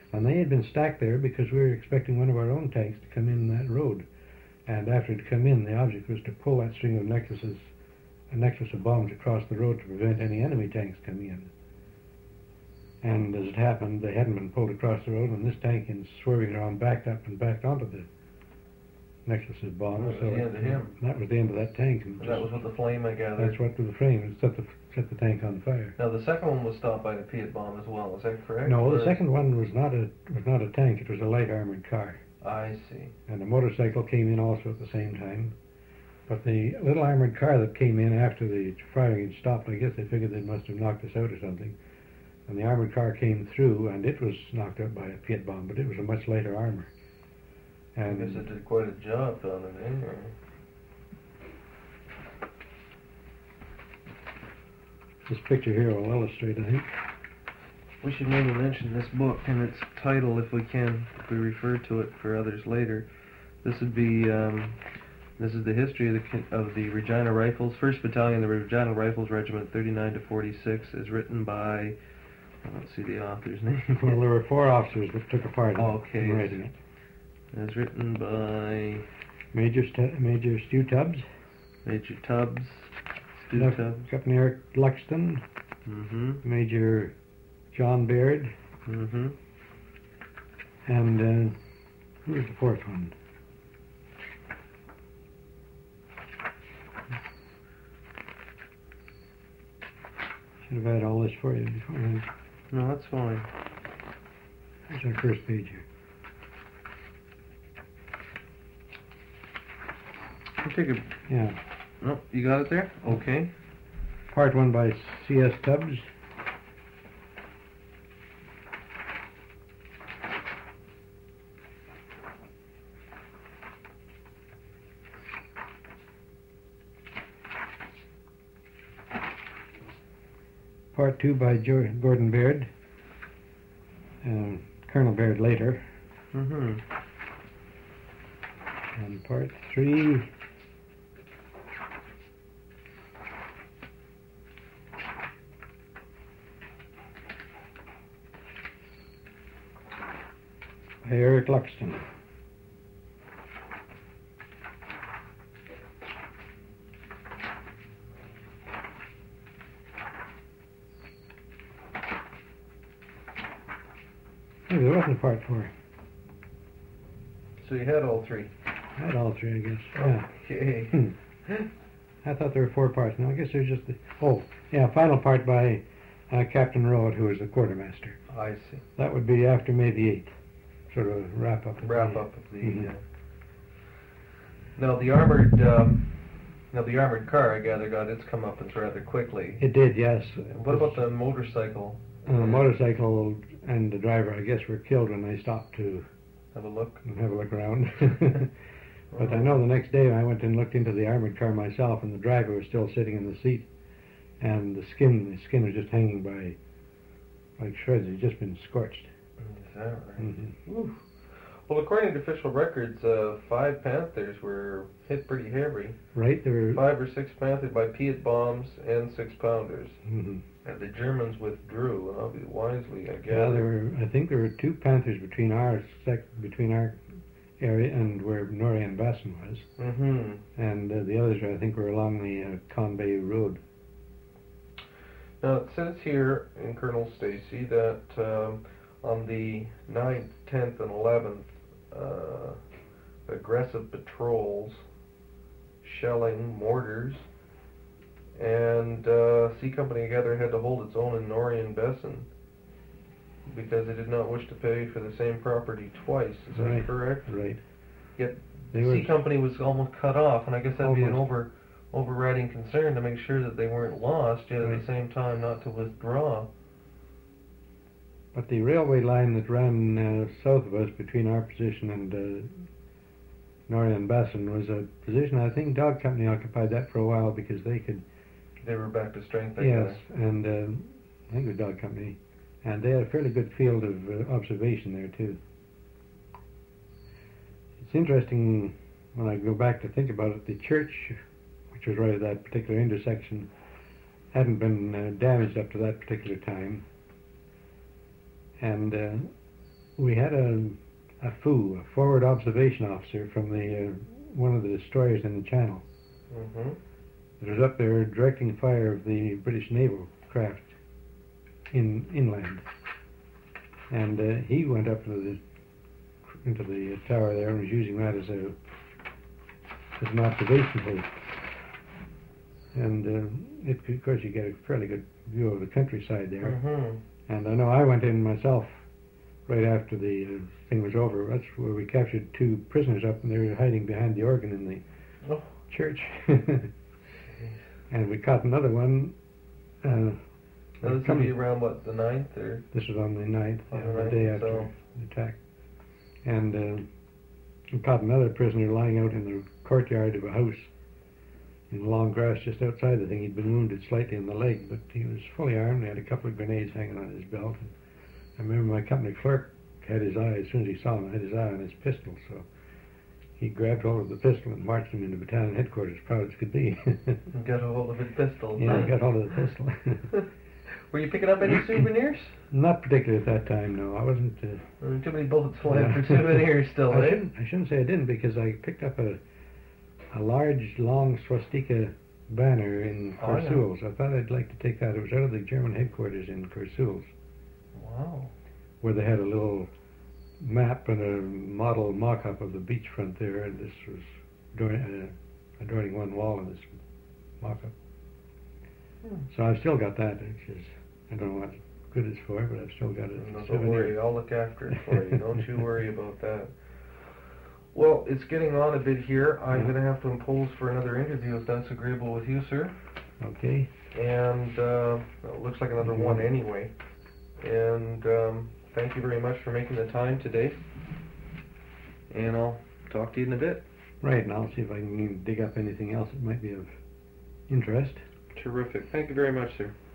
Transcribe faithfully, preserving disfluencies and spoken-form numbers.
And they had been stacked there because we were expecting one of our own tanks to come in that road. And after it had come in, the object was to pull that string of necklaces, a necklace of bombs across the road to prevent any enemy tanks coming in. And as it happened, they hadn't been pulled across the road, and this tank, in swerving around, backed up and backed onto the necklace of bombs. That was the end of him. That was the end of that tank. And And that was with the flame, I gather. That's what was the flame. It set the, set the tank on fire. Now the second one was stopped by the Piat bomb as well, is that correct? No, or? the second one was not a was not a tank. It was a light armored car. I see. And a motorcycle came in also at the same time. But the little armored car that came in after the firing had stopped, I guess they figured they must have knocked us out or something. And the armored car came through, and it was knocked out by a Piat bomb, but it was a much lighter armor. And I guess it did quite a job down in there. This picture here will illustrate, I think. We should maybe mention this book and its title if we can, if we refer to it for others later. This would be, um, this is the history of the, of the Regina Rifles, first Battalion, the Regina Rifles Regiment, thirty-nine to forty-six, is written by, I don't see the author's name. Well, there were four officers that took a part in, okay. in writing it. It's written by Major St Major Stu Tubbs, Major Tubbs, Stu Lef Tubbs, Captain Eric Luxton, mm-hmm. Major John Baird, mm-hmm. and uh, who was the fourth one? Should have had all this for you before. I... No, that's fine. Here's our first page here. I'll take a... Yeah. No, you got it there? Okay. Part one by C S Tubbs. Part two by jo Gordon Baird. Um, Colonel Baird later. Mm-hmm. And part three by Eric Luxton. Hey, there wasn't a part four. So you had all three? I had all three, I guess. Yeah. Okay. I thought there were four parts. No, I guess there's just the... Oh, yeah, final part by uh, Captain Rowett, who was the quartermaster. I see. That would be after May the eighth. Sort of a wrap-up. Wrap the, up of the... Mm-hmm. uh, now the armored... Um, now the armored car, I gather, got its comeuppance rather quickly. It did, yes. What about the motorcycle? Uh, the motorcycle and the driver, I guess, were killed when they stopped to have a look. Have a look around. But I know the next day I went and looked into the armored car myself, and the driver was still sitting in the seat, and the skin, the skin was just hanging by like shreds. It had just been scorched. Is that right? Mm-hmm. Well, according to official records, uh, five Panthers were hit pretty heavy. Right, there were five or six Panthers by Piat bombs and six pounders. Mm-hmm. And the Germans withdrew, and obviously wisely, I guess. Yeah, there were. I think there were two Panthers between our sec, between our area and where Norrie and Basson was. Mm-hmm. And uh, the others, I think, were along the uh, Conbay Road. Now it says here in Colonel Stacy that um, on the ninth, tenth, and eleventh, uh, aggressive patrols, shelling, mortars, and uh, C Company together had to hold its own in Norrie and Besson because they did not wish to pay for the same property twice. Is that Right. correct? Right. Yet They C were- Company was almost cut off, and I guess that'd be an Almost. over overriding concern to make sure that they weren't lost, yet at Right. the same time not to withdraw. But the railway line that ran uh, south of us between our position and uh, Norrie and Basson was a position, I think Dog Company occupied that for a while because they could... They were back to strength, I Yes, guess. and uh, I think it was Dog Company. And they had a fairly good field of uh, observation there, too. It's interesting, when I go back to think about it, the church, which was right at that particular intersection, hadn't been uh, damaged up to that particular time. And uh, we had a a F O, a forward observation officer from the uh, one of the destroyers in the channel. Mm-hmm. It was up there directing fire of the British naval craft in inland, and uh, he went up into the into the tower there and was using that as a as an observation post. And uh, it, of course, you get a fairly good view of the countryside there. Mm-hmm. And I know I went in myself right after the uh, thing was over. That's where we captured two prisoners up, and they were hiding behind the organ in the oh. church. And we caught another one. Uh, now this would be around, what, the ninth? Or? This was on the ninth, on yeah, the, the ninth, day after so. the attack. And uh, we caught another prisoner lying out in the courtyard of a house in the long grass just outside the thing. He'd been wounded slightly in the leg, but he was fully armed. He had a couple of grenades hanging on his belt. And I remember my company clerk had his eye, as soon as he saw him, had his eye on his pistol, so he grabbed hold of the pistol and marched him into battalion headquarters, proud as could be. Got a hold of his pistol. Yeah, he got hold of the pistol. Were you picking up any souvenirs? Not particularly at that time, no. I wasn't... Uh, there were too many bullets flying for souvenirs still, I eh? Shouldn't, I shouldn't say I didn't, because I picked up a a large, long swastika banner in Courseulles. Oh, I thought I'd like to take that. It was out of the German headquarters in Courseulles. Wow. Where they had a little map and a model mock-up of the beachfront there, and this was adorning, uh, adorning one wall of this mock-up. Hmm. So I've still got that, which is, I don't know what good it's for, but I've still got it. No, don't worry, I'll look after it for you. Don't you worry about that. Well, it's getting on a bit here. I'm yeah. going to have to impose for another interview if that's agreeable with you, sir. Okay. And uh, it looks like another mm-hmm. one anyway. And um, thank you very much for making the time today. And I'll talk to you in a bit. Right, and I'll see if I can dig up anything else that might be of interest. Terrific. Thank you very much, sir.